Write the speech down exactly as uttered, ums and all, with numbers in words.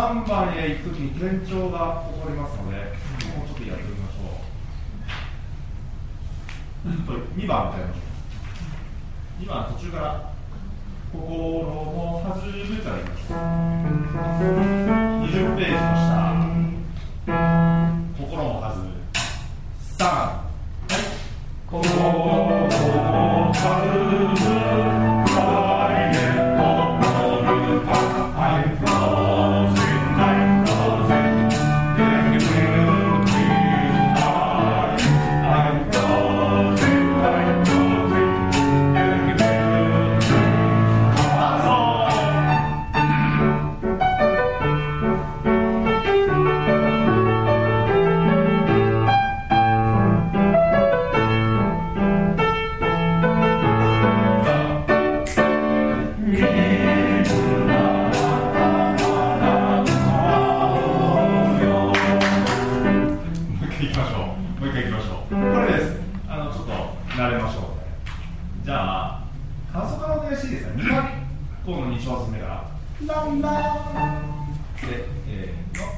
さんばんへ行くときに転調が起こりますので、もうちょっとやってみましょう。にばん歌いましょう。にばん途中から心の弾むからいきましょう。にじゅうページの下、心の弾む。さん、はい。心の弾む。このに小節目からランランで、えー、の